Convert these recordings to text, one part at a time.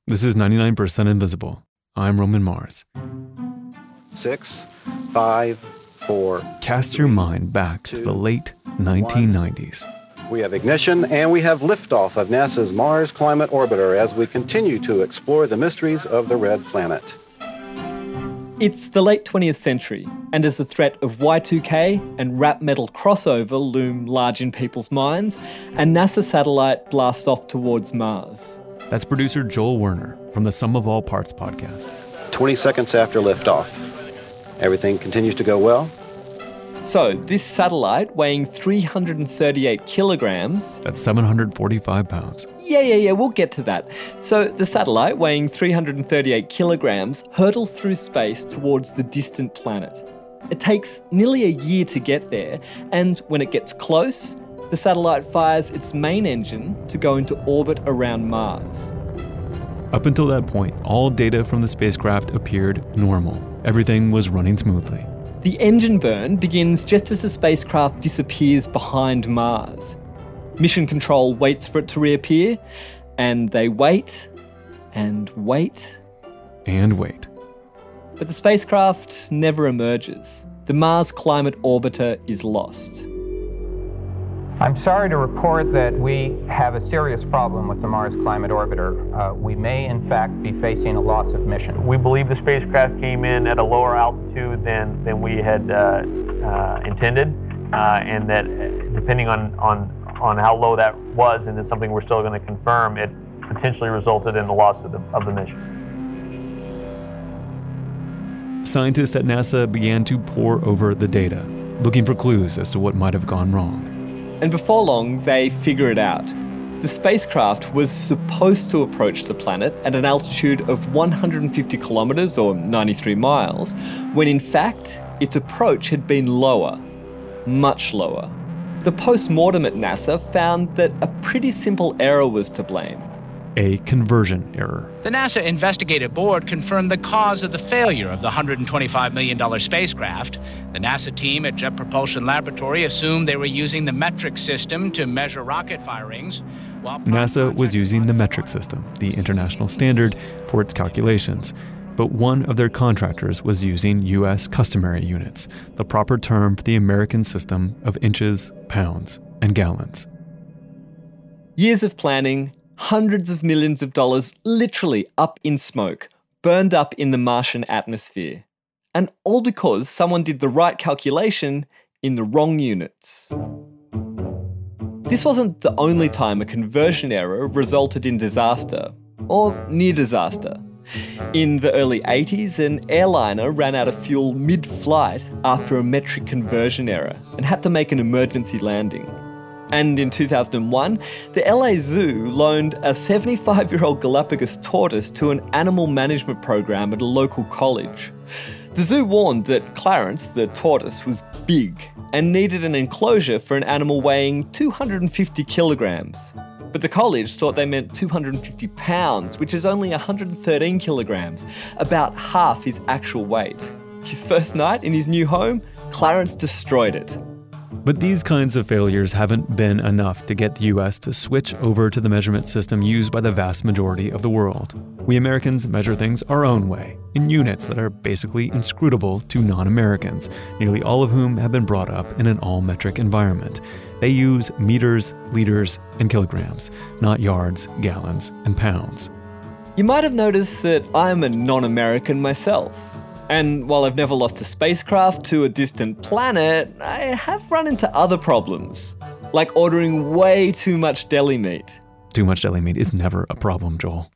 This is 99% Invisible. I'm Roman Mars. 6, 5, 4. Cast your mind back to the late 1990s. We have ignition and we have liftoff of NASA's Mars Climate Orbiter as we continue to explore the mysteries of the red planet. It's the late 20th century, and as the threat of Y2K and rap metal crossover loom large in people's minds, a NASA satellite blasts off towards Mars. That's producer Joel Werner from the Sum of All Parts podcast. 20 seconds after liftoff. Everything continues to go well. So, this satellite weighing 338 kilograms... That's 745 pounds. Yeah, we'll get to that. So, the satellite weighing 338 kilograms hurtles through space towards the distant planet. It takes nearly a year to get there, and when it gets close, the satellite fires its main engine to go into orbit around Mars. Up until that point, all data from the spacecraft appeared normal. Everything was running smoothly. The engine burn begins just as the spacecraft disappears behind Mars. Mission Control waits for it to reappear, and they wait, and wait. And wait. But the spacecraft never emerges. The Mars Climate Orbiter is lost. I'm sorry to report that we have a serious problem with the Mars Climate Orbiter. We may, in fact, be facing a loss of mission. We believe the spacecraft came in at a lower altitude than we had intended, and that depending on how low that was, and it's something we're still going to confirm, it potentially resulted in the loss of the mission. Scientists at NASA began to pore over the data, looking for clues as to what might have gone wrong. And before long, they figure it out. The spacecraft was supposed to approach the planet at an altitude of 150 kilometres or 93 miles, when in fact, its approach had been lower, much lower. The post-mortem at NASA found that a pretty simple error was to blame. A conversion error. The NASA investigative board confirmed the cause of the failure of the $125 million spacecraft. The NASA team at Jet Propulsion Laboratory assumed they were using the metric system to measure rocket firings. NASA was using the metric system, the international standard, for its calculations. But one of their contractors was using U.S. customary units, the proper term for the American system of inches, pounds, and gallons. Years of planning, hundreds of millions of dollars literally up in smoke, burned up in the Martian atmosphere. And all because someone did the right calculation in the wrong units. This wasn't the only time a conversion error resulted in disaster, or near disaster. In the early 80s, an airliner ran out of fuel mid-flight after a metric conversion error and had to make an emergency landing. And in 2001, the LA Zoo loaned a 75-year-old Galapagos tortoise to an animal management program at a local college. The zoo warned that Clarence, the tortoise, was big and needed an enclosure for an animal weighing 250 kilograms. But the college thought they meant 250 pounds, which is only 113 kilograms, about half his actual weight. His first night in his new home, Clarence destroyed it. But these kinds of failures haven't been enough to get the US to switch over to the measurement system used by the vast majority of the world. We Americans measure things our own way, in units that are basically inscrutable to non-Americans, nearly all of whom have been brought up in an all-metric environment. They use meters, liters, and kilograms, not yards, gallons, and pounds. You might have noticed that I'm a non-American myself. And while I've never lost a spacecraft to a distant planet, I have run into other problems, like ordering way too much deli meat. Too much deli meat is never a problem, Joel.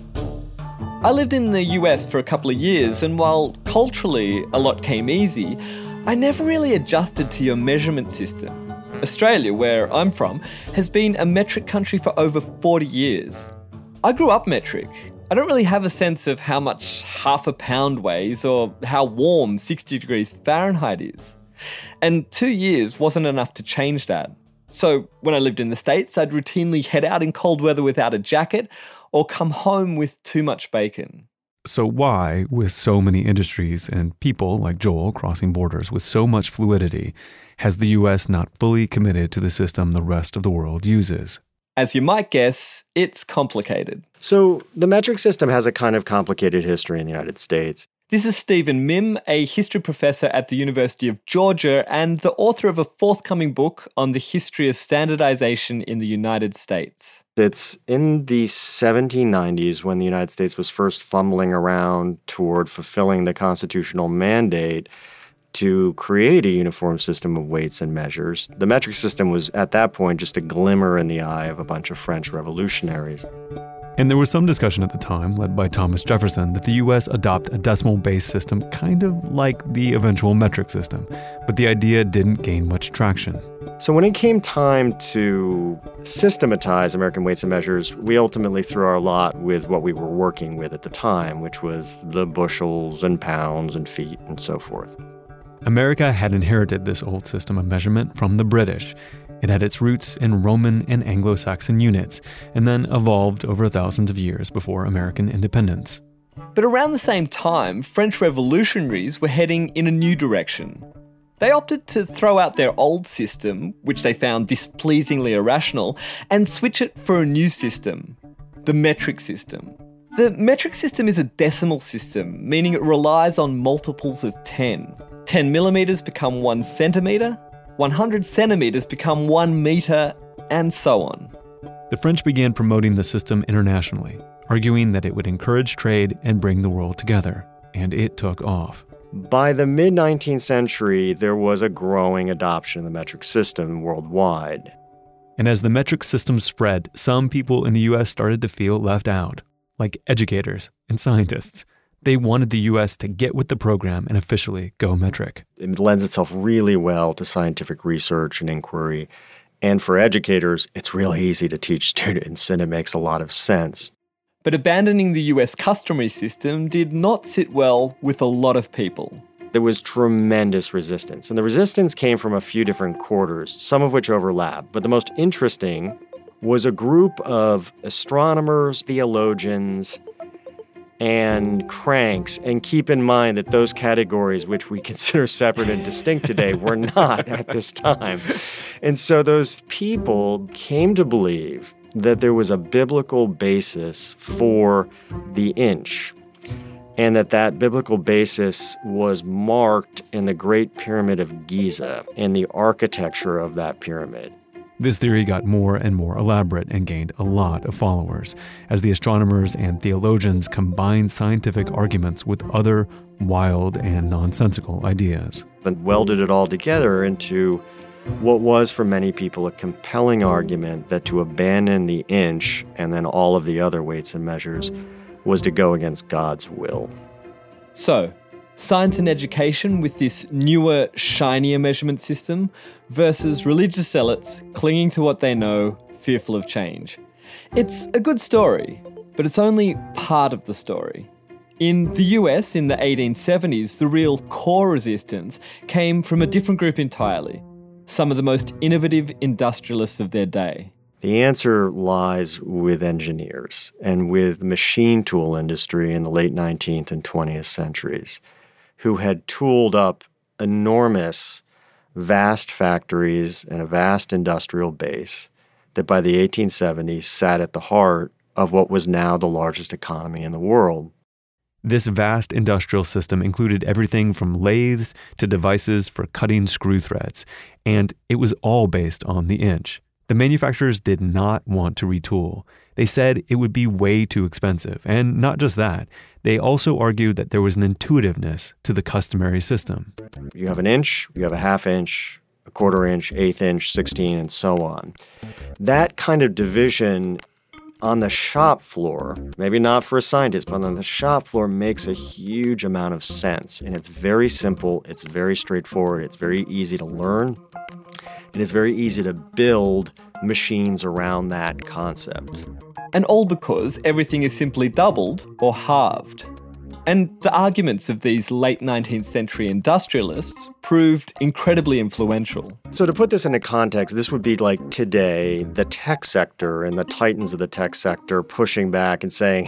I lived in the US for a couple of years, and while culturally a lot came easy, I never really adjusted to your measurement system. Australia, where I'm from, has been a metric country for over 40 years. I grew up metric. I don't really have a sense of how much half a pound weighs or how warm 60 degrees Fahrenheit is. And 2 years wasn't enough to change that. So when I lived in the States, I'd routinely head out in cold weather without a jacket or come home with too much bacon. So why, with so many industries and people like Joel crossing borders with so much fluidity, has the US not fully committed to the system the rest of the world uses? As you might guess, it's complicated. So the metric system has a kind of complicated history in the United States. This is Stephen Mihm, a history professor at the University of Georgia and the author of a forthcoming book on the history of standardization in the United States. It's in the 1790s when the United States was first fumbling around toward fulfilling the constitutional mandate to create a uniform system of weights and measures. The metric system was, at that point, just a glimmer in the eye of a bunch of French revolutionaries. And there was some discussion at the time, led by Thomas Jefferson, that the U.S. adopt a decimal-based system kind of like the eventual metric system, but the idea didn't gain much traction. So when it came time to systematize American weights and measures, we ultimately threw our lot with what we were working with at the time, which was the bushels and pounds and feet and so forth. America had inherited this old system of measurement from the British. It had its roots in Roman and Anglo-Saxon units, and then evolved over thousands of years before American independence. But around the same time, French revolutionaries were heading in a new direction. They opted to throw out their old system, which they found displeasingly irrational, and switch it for a new system, the metric system. The metric system is a decimal system, meaning it relies on multiples of 10. 10 millimeters become 1 centimeter, 100 centimeters become 1 meter, and so on. The French began promoting the system internationally, arguing that it would encourage trade and bring the world together, and it took off. By the mid-19th century, there was a growing adoption of the metric system worldwide. And as the metric system spread, some people in the U.S. started to feel left out, like educators and scientists. They wanted the U.S. to get with the program and officially go metric. It lends itself really well to scientific research and inquiry. And for educators, it's really easy to teach students, and it makes a lot of sense. But abandoning the US customary system did not sit well with a lot of people. There was tremendous resistance, and the resistance came from a few different quarters, some of which overlap. But the most interesting was a group of astronomers, theologians, and cranks. And keep in mind that those categories, which we consider separate and distinct today, were not at this time. And so those people came to believe that there was a biblical basis for the inch, and that biblical basis was marked in the Great Pyramid of Giza and the architecture of that pyramid. This theory got more and more elaborate and gained a lot of followers as the astronomers and theologians combined scientific arguments with other wild and nonsensical ideas. And welded it all together into what was for many people a compelling argument that to abandon the inch and then all of the other weights and measures was to go against God's will. So, science and education with this newer, shinier measurement system versus religious zealots clinging to what they know, fearful of change. It's a good story, but it's only part of the story. In the US in the 1870s, the real core resistance came from a different group entirely, some of the most innovative industrialists of their day. The answer lies with engineers and with the machine tool industry in the late 19th and 20th centuries, who had tooled up enormous, vast factories and a vast industrial base that by the 1870s sat at the heart of what was now the largest economy in the world. This vast industrial system included everything from lathes to devices for cutting screw threads, and it was all based on the inch. The manufacturers did not want to retool. They said it would be way too expensive, and not just that, they also argued that there was an intuitiveness to the customary system. You have an inch, you have a half inch, a quarter inch, eighth inch, 16, and so on. That kind of division on the shop floor, maybe not for a scientist, but on the shop floor makes a huge amount of sense. And it's very simple, it's very straightforward, it's very easy to learn, and it's very easy to build machines around that concept. And all because everything is simply doubled or halved. And the arguments of these late 19th century industrialists proved incredibly influential. So to put this into context, this would be like today, the tech sector and the titans of the tech sector pushing back and saying,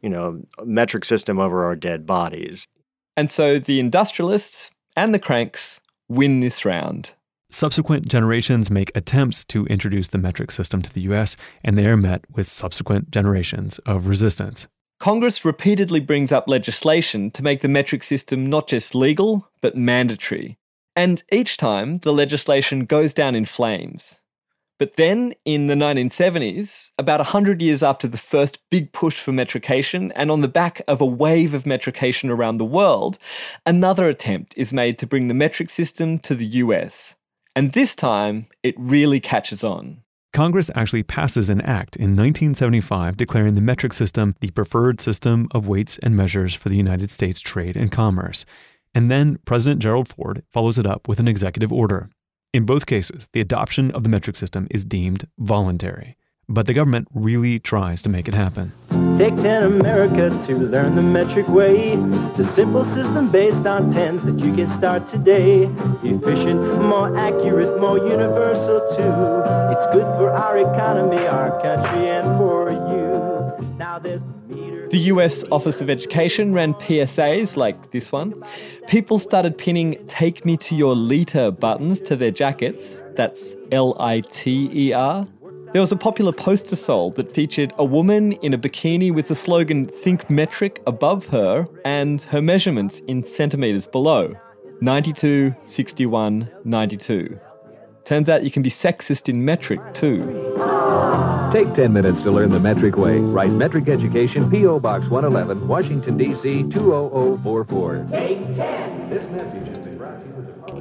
metric system over our dead bodies. And so the industrialists and the cranks win this round. Subsequent generations make attempts to introduce the metric system to the US, and they are met with subsequent generations of resistance. Congress repeatedly brings up legislation to make the metric system not just legal, but mandatory. And each time, the legislation goes down in flames. But then, in the 1970s, about 100 years after the first big push for metrication, and on the back of a wave of metrication around the world, another attempt is made to bring the metric system to the US. And this time, it really catches on. Congress actually passes an act in 1975 declaring the metric system the preferred system of weights and measures for the United States trade and commerce. And then President Gerald Ford follows it up with an executive order. In both cases, the adoption of the metric system is deemed voluntary. But the government really tries to make it happen. Take 10 America to learn the metric way. It's a simple system based on tens that you can start today. Efficient, more accurate, more universal too. It's good for our economy, our country, and for you. Now there's the US Office of Education ran PSAs like this one. People started pinning "Take me to your liter" buttons to their jackets. That's LITER. There was a popular poster sold that featured a woman in a bikini with the slogan "Think Metric" above her and her measurements in centimetres below. 92, 61, 92. Turns out you can be sexist in metric too. Take 10 minutes to learn the metric way. Write Metric Education, P.O. Box 111, Washington, D.C. 20044. Take 10. This message has been brought to you with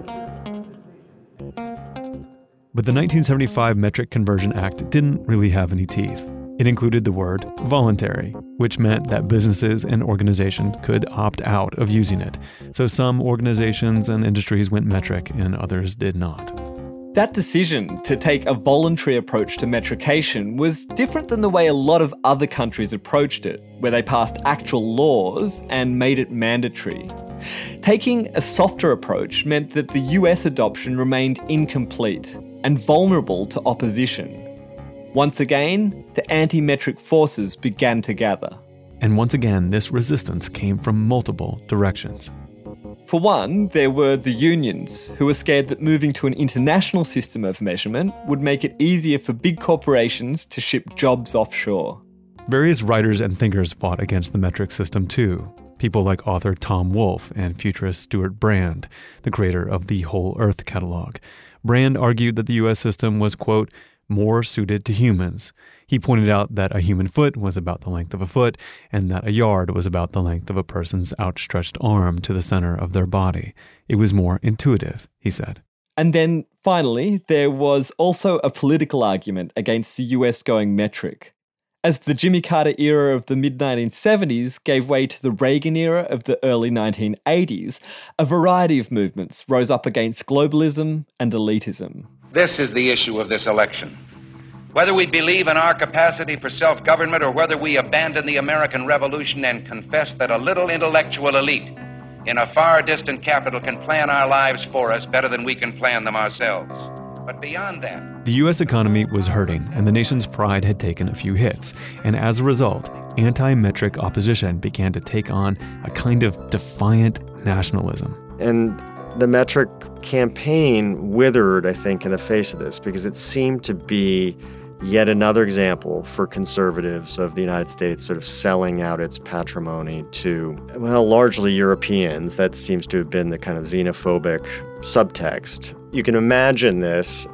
the public. But the 1975 Metric Conversion Act didn't really have any teeth. It included the word voluntary, which meant that businesses and organizations could opt out of using it. So some organizations and industries went metric and others did not. That decision to take a voluntary approach to metrication was different than the way a lot of other countries approached it, where they passed actual laws and made it mandatory. Taking a softer approach meant that the US adoption remained incomplete and vulnerable to opposition. Once again, the anti-metric forces began to gather. And once again, this resistance came from multiple directions. For one, there were the unions, who were scared that moving to an international system of measurement would make it easier for big corporations to ship jobs offshore. Various writers and thinkers fought against the metric system too. People like author Tom Wolfe and futurist Stuart Brand, the creator of the Whole Earth catalog. Brand argued that the US system was, quote, more suited to humans. He pointed out that a human foot was about the length of a foot and that a yard was about the length of a person's outstretched arm to the center of their body. It was more intuitive, he said. And then, finally, there was also a political argument against the US going metric. As the Jimmy Carter era of the mid-1970s gave way to the Reagan era of the early 1980s, a variety of movements rose up against globalism and elitism. This is the issue of this election. Whether we believe in our capacity for self-government or whether we abandon the American Revolution and confess that a little intellectual elite in a far distant capital can plan our lives for us better than we can plan them ourselves. But beyond that, the U.S. economy was hurting and the nation's pride had taken a few hits. And as a result, anti-metric opposition began to take on a kind of defiant nationalism. And the metric campaign withered, I think, in the face of this because it seemed to be yet another example for conservatives of the United States sort of selling out its patrimony to, well, largely Europeans. That seems to have been the kind of xenophobic subtext. You can imagine this.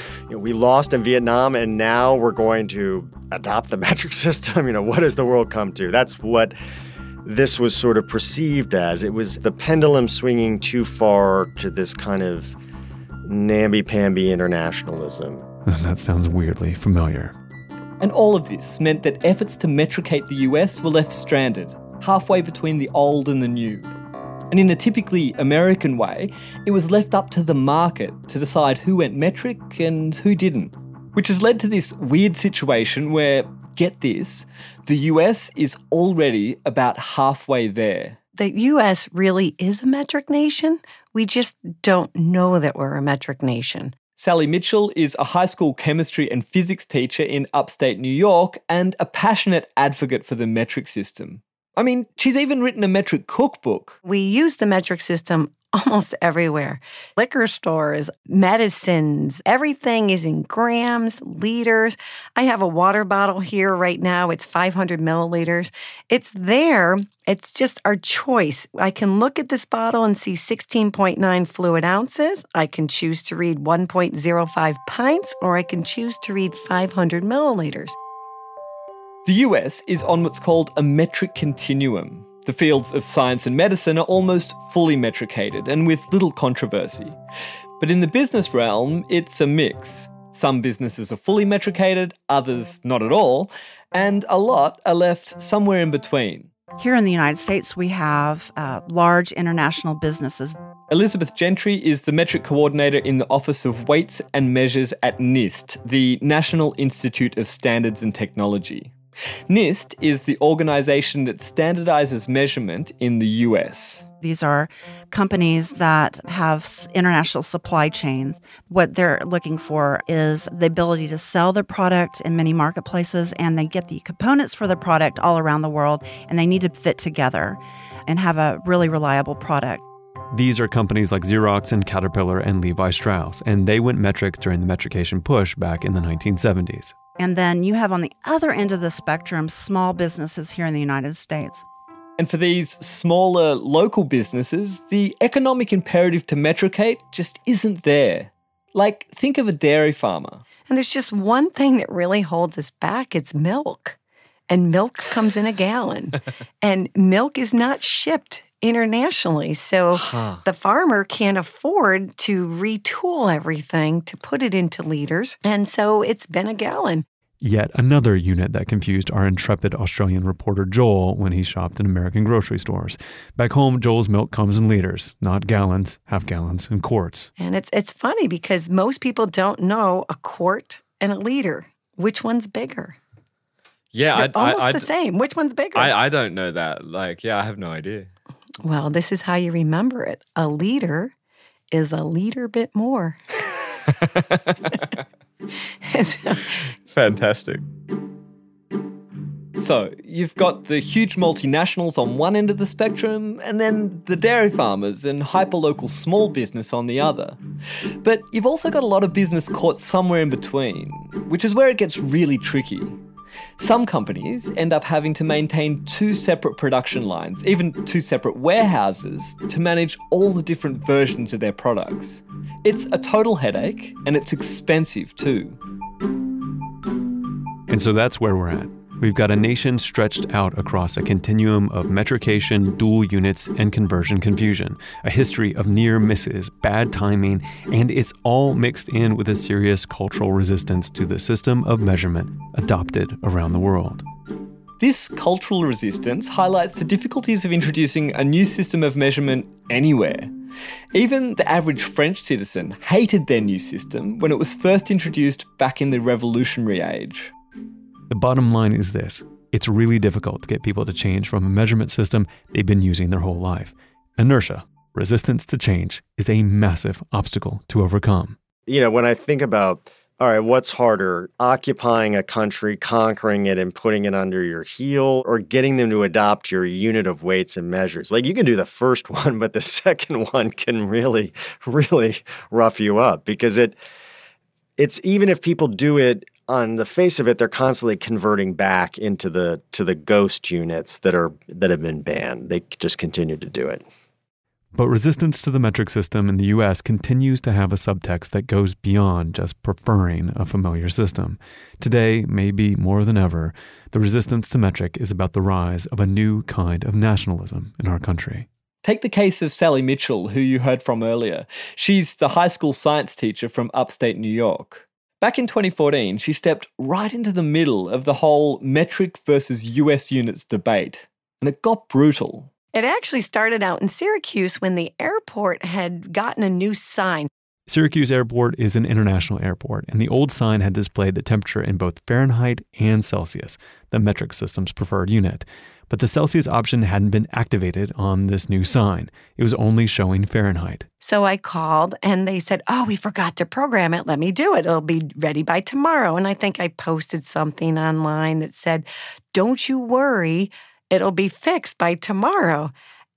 We lost in Vietnam and now we're going to adopt the metric system. What does the world come to? That's what this was sort of perceived as. It was the pendulum swinging too far to this kind of namby-pamby internationalism. That sounds weirdly familiar. And all of this meant that efforts to metricate the US were left stranded, halfway between the old and the new. And in a typically American way, it was left up to the market to decide who went metric and who didn't. Which has led to this weird situation where, get this, the US is already about halfway there. The US really is a metric nation. We just don't know that we're a metric nation. Sally Mitchell is a high school chemistry and physics teacher in upstate New York and a passionate advocate for the metric system. I mean, she's even written a metric cookbook. We use the metric system almost everywhere. Liquor stores, medicines, everything is in grams, liters. I have a water bottle here right now. It's 500 milliliters. It's there. It's just our choice. I can look at this bottle and see 16.9 fluid ounces. I can choose to read 1.05 pints, or I can choose to read 500 milliliters. The US is on what's called a metric continuum. The fields of science and medicine are almost fully metricated and with little controversy. But in the business realm, it's a mix. Some businesses are fully metricated, others not at all, and a lot are left somewhere in between. Here in the United States, we have large international businesses. Elizabeth Gentry is the metric coordinator in the Office of Weights and Measures at NIST, the National Institute of Standards and Technology. NIST is the organization that standardizes measurement in the US. These are companies that have international supply chains. What they're looking for is the ability to sell their product in many marketplaces, and they get the components for the product all around the world, and they need to fit together and have a really reliable product. These are companies like Xerox and Caterpillar and Levi Strauss, and they went metric during the metrication push back in the 1970s. And then you have on the other end of the spectrum small businesses here in the United States. And for these smaller local businesses, the economic imperative to metricate just isn't there. Like, think of a dairy farmer. And there's just one thing that really holds us back. It's milk. And milk comes in a gallon. And milk is not shipped internationally. So the farmer can't afford to retool everything to put it into liters. And so it's been a gallon. Yet another unit that confused our intrepid Australian reporter Joel when he shopped in American grocery stores. Back home, Joel's milk comes in liters, not gallons, half gallons, and quarts. And it's funny because most people don't know a quart and a liter. Which one's bigger? Yeah, They're almost the same. Which one's bigger? I don't know that. I have no idea. Well, this is how you remember it. A liter is a liter bit more. Fantastic. So, you've got the huge multinationals on one end of the spectrum, and then the dairy farmers and hyperlocal small business on the other. But you've also got a lot of business caught somewhere in between, which is where it gets really tricky. Some companies end up having to maintain 2 separate production lines, even 2 separate warehouses, to manage all the different versions of their products. It's a total headache, and it's expensive too. And so that's where we're at. We've got a nation stretched out across a continuum of metrication, dual units, and conversion confusion, a history of near misses, bad timing, and it's all mixed in with a serious cultural resistance to the system of measurement adopted around the world. This cultural resistance highlights the difficulties of introducing a new system of measurement anywhere. Even the average French citizen hated their new system when it was first introduced back in the Revolutionary Age. The bottom line is this. It's really difficult to get people to change from a measurement system they've been using their whole life. Inertia, resistance to change, is a massive obstacle to overcome. When I think about, all right, what's harder, occupying a country, conquering it and putting it under your heel, or getting them to adopt your unit of weights and measures? Like, you can do the first one, but the second one can really, really rough you up because it's even if people do it on the face of it, they're constantly converting back into the ghost units that have been banned. They just continue to do it. But resistance to the metric system in the U.S. continues to have a subtext that goes beyond just preferring a familiar system. Today, maybe more than ever, the resistance to metric is about the rise of a new kind of nationalism in our country. Take the case of Sally Mitchell, who you heard from earlier. She's the high school science teacher from upstate New York. Back in 2014, she stepped right into the middle of the whole metric versus US units debate, and it got brutal. It actually started out in Syracuse when the airport had gotten a new sign. Syracuse Airport is an international airport, and the old sign had displayed the temperature in both Fahrenheit and Celsius, the metric system's preferred unit. But the Celsius option hadn't been activated on this new sign. It was only showing Fahrenheit. So I called and they said, oh, we forgot to program it. Let me do it. It'll be ready by tomorrow. And I think I posted something online that said, don't you worry, it'll be fixed by tomorrow.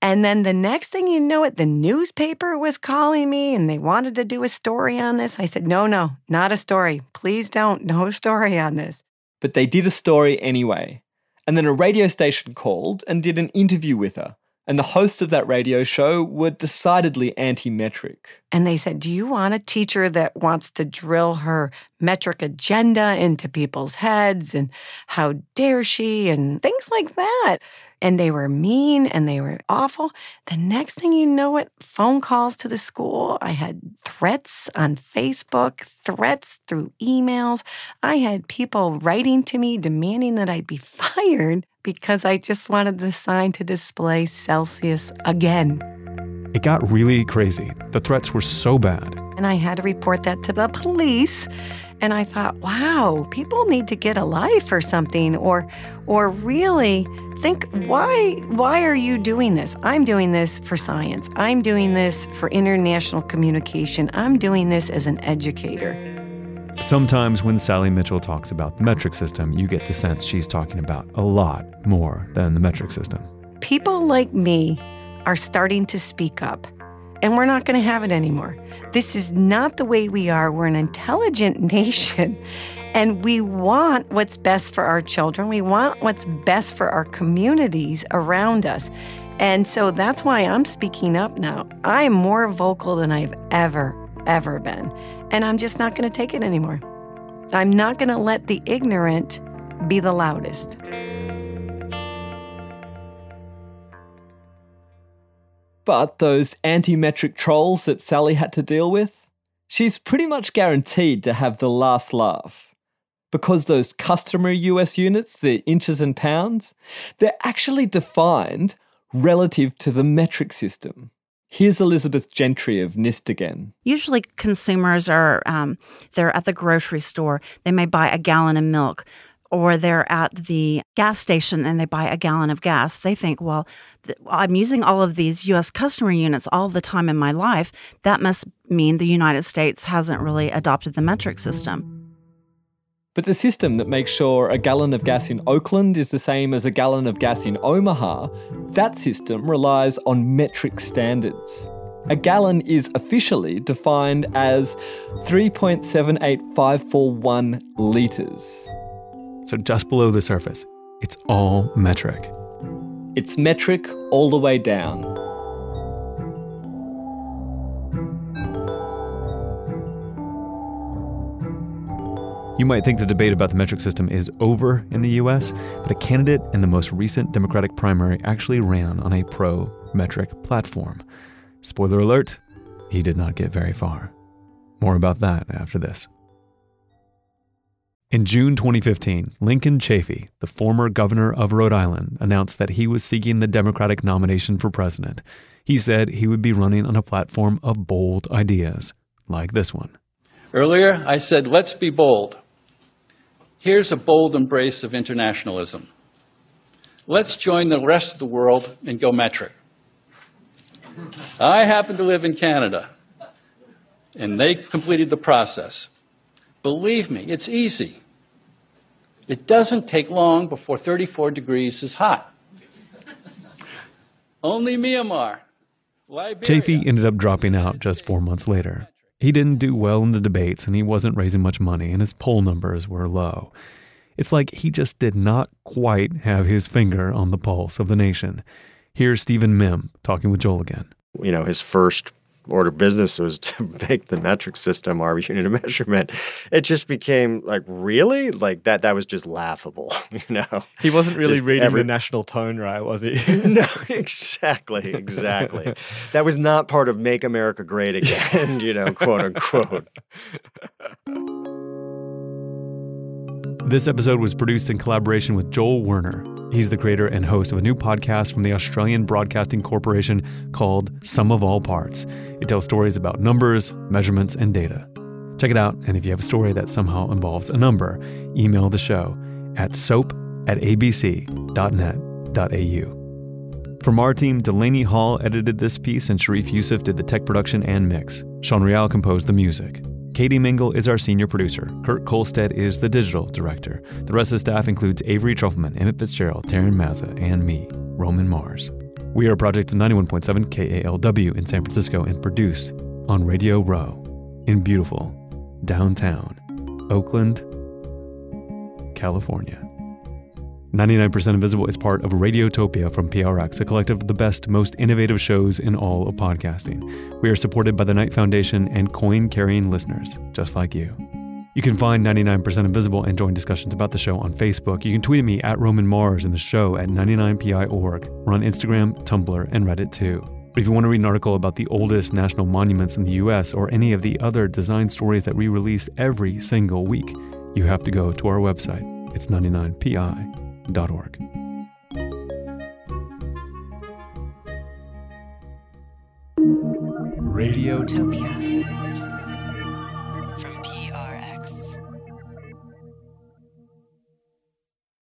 And then the next thing you know it, the newspaper was calling me and they wanted to do a story on this. I said, no, not a story. Please don't. No story on this. But they did a story anyway. And then a radio station called and did an interview with her. And the hosts of that radio show were decidedly anti-metric. And they said, do you want a teacher that wants to drill her metric agenda into people's heads? And how dare she? And things like that. And they were mean and they were awful. The next thing you know it, phone calls to the school. I had threats on Facebook, threats through emails. I had people writing to me demanding that I'd be fired because I just wanted the sign to display Celsius again. It got really crazy. The threats were so bad. And I had to report that to the police. And I thought, wow, people need to get a life or something, or really think, why are you doing this? I'm doing this for science. I'm doing this for international communication. I'm doing this as an educator. Sometimes when Sally Mitchell talks about the metric system, you get the sense she's talking about a lot more than the metric system. People like me are starting to speak up. And we're not going to have it anymore. This is not the way we are. We're an intelligent nation, and we want what's best for our children. We want what's best for our communities around us. And so that's why I'm speaking up now. I'm more vocal than I've ever been. And I'm just not going to take it anymore. I'm not going to let the ignorant be the loudest. But those anti-metric trolls that Sally had to deal with, she's pretty much guaranteed to have the last laugh. Because those customary US units, the inches and pounds, they're actually defined relative to the metric system. Here's Elizabeth Gentry of NIST again. Usually consumers are, they're at the grocery store. They may buy a gallon of milk, or they're at the gas station and they buy a gallon of gas. They think, well, I'm using all of these U.S. customary units all the time in my life. That must mean the United States hasn't really adopted the metric system. But the system that makes sure a gallon of gas in Oakland is the same as a gallon of gas in Omaha, that system relies on metric standards. A gallon is officially defined as 3.78541 litres. So just below the surface, it's all metric. It's metric all the way down. You might think the debate about the metric system is over in the US, but a candidate in the most recent Democratic primary actually ran on a pro-metric platform. Spoiler alert, he did not get very far. More about that after this. In June 2015, Lincoln Chafee, the former governor of Rhode Island, announced that he was seeking the Democratic nomination for president. He said he would be running on a platform of bold ideas, like this one. Earlier, I said, let's be bold. Here's a bold embrace of internationalism. Let's join the rest of the world and go metric. I happen to live in Canada, and they completed the process. Believe me, it's easy. It doesn't take long before 34 degrees is hot. Only Myanmar, Liberia. Chafee ended up dropping out just 4 months later. He didn't do well in the debates and he wasn't raising much money and his poll numbers were low. It's like he just did not quite have his finger on the pulse of the nation. Here's Stephen Mihm talking with Joel again. You know, his first order of business was to make the metric system our unit of measurement. It just became like, really? Like that was just laughable, you know? He wasn't really reading the national tone, right, was he? No, exactly. That was not part of Make America Great Again, you know, quote unquote. This episode was produced in collaboration with Joel Werner. He's the creator and host of a new podcast from the Australian Broadcasting Corporation called Sum of All Parts. It tells stories about numbers, measurements, and data. Check it out, and if you have a story that somehow involves a number, email the show at soap@abc.net.au. From our team, Delaney Hall edited this piece and Sharif Youssef did the tech production and mix. Sean Real composed the music. Katie Mingle is our senior producer. Kurt Kolstead is the digital director. The rest of the staff includes Avery Trufelman, Emmett Fitzgerald, Taryn Mazza, and me, Roman Mars. We are a project of 91.7 KALW in San Francisco and produced on Radio Row in beautiful downtown Oakland, California. 99% Invisible is part of Radiotopia from PRX, a collective of the best, most innovative shows in all of podcasting. We are supported by the Knight Foundation and coin-carrying listeners just like you. You can find 99% Invisible and join discussions about the show on Facebook. You can tweet at me at Roman Mars and the show at 99pi.org. We're on Instagram, Tumblr, and Reddit too. But if you want to read an article about the oldest national monuments in the US or any of the other design stories that we release every single week, you have to go to our website. It's 99pi.org. Radiotopia.